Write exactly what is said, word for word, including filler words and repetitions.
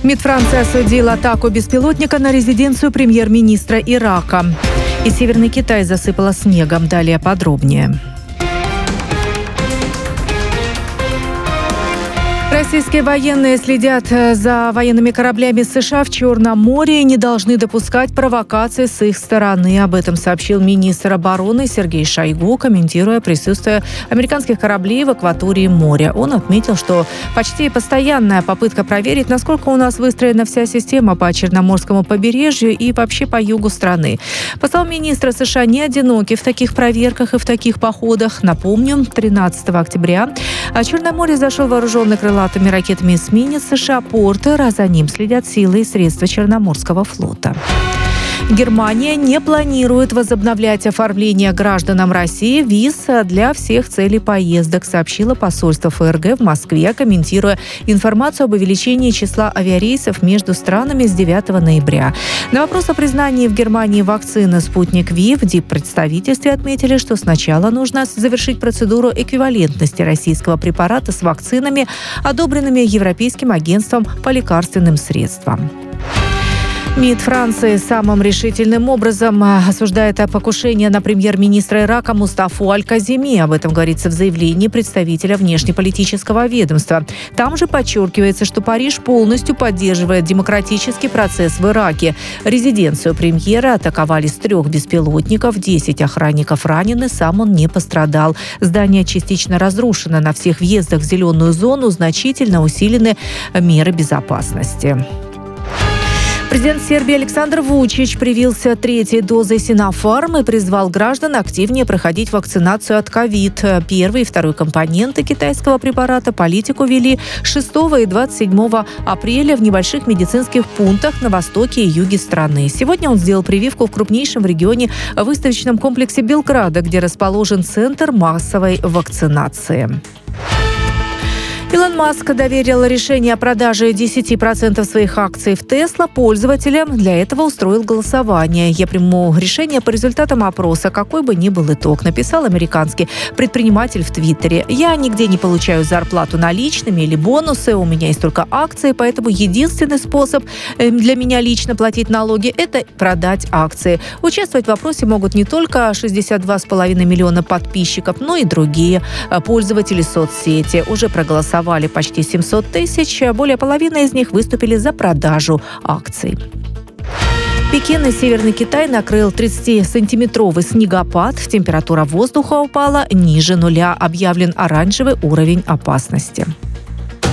МИД Франции осудил атаку беспилотника на резиденцию премьер-министра Ирака. И Северный Китай засыпало снегом. Далее подробнее. Российские военные следят за военными кораблями США в Черном море и не должны допускать провокаций с их стороны. Об этом сообщил министр обороны Сергей Шойгу, комментируя присутствие американских кораблей в акватории моря. Он отметил, что почти постоянная попытка проверить, насколько у нас выстроена вся система по Черноморскому побережью и вообще по югу страны. По словам министра, США не одиноки в таких проверках и в таких походах. Напомню, тринадцатого октября в Черное море зашел вооруженный крылатый ракетами эсминец США «Портер», а за ним следят силы и средства Черноморского флота. Германия не планирует возобновлять оформление гражданам России виз для всех целей поездок, сообщило посольство ФРГ в Москве, комментируя информацию об увеличении числа авиарейсов между странами с девятого ноября. На вопрос о признании в Германии вакцины «Спутник Ви» в диппредставительстве отметили, что сначала нужно завершить процедуру эквивалентности российского препарата с вакцинами, одобренными Европейским агентством по лекарственным средствам. МИД Франции самым решительным образом осуждает покушение на премьер-министра Ирака Мустафу Аль-Каземи. Об этом говорится в заявлении представителя внешнеполитического ведомства. Там же подчеркивается, что Париж полностью поддерживает демократический процесс в Ираке. Резиденцию премьера атаковали с трех беспилотников, десять охранников ранены, сам он не пострадал. Здание частично разрушено. На всех въездах в зеленую зону значительно усилены меры безопасности. Президент Сербии Александр Вучич привился третьей дозой Синофарм и призвал граждан активнее проходить вакцинацию от ковид. Первый и второй компоненты китайского препарата политику вели шестого и двадцать седьмого апреля в небольших медицинских пунктах на востоке и юге страны. Сегодня он сделал прививку в крупнейшем в регионе выставочном комплексе Белграда, где расположен центр массовой вакцинации. Илон Маск доверил решение о продаже десять процентов своих акций в Tesla пользователям. Для этого устроил голосование. «Я приму решение по результатам опроса, какой бы ни был итог», написал американский предприниматель в Твиттере. «Я нигде не получаю зарплату наличными или бонусы, у меня есть только акции, поэтому единственный способ для меня лично платить налоги – это продать акции». Участвовать в опросе могут не только шестьдесят два с половиной миллиона подписчиков, но и другие пользователи соцсети. Уже проголосовали почти семьсот тысяч, более половины из них выступили за продажу акций. Пекин и Северный Китай накрыл тридцатисантиметровый снегопад. Температура воздуха упала ниже нуля. Объявлен оранжевый уровень опасности.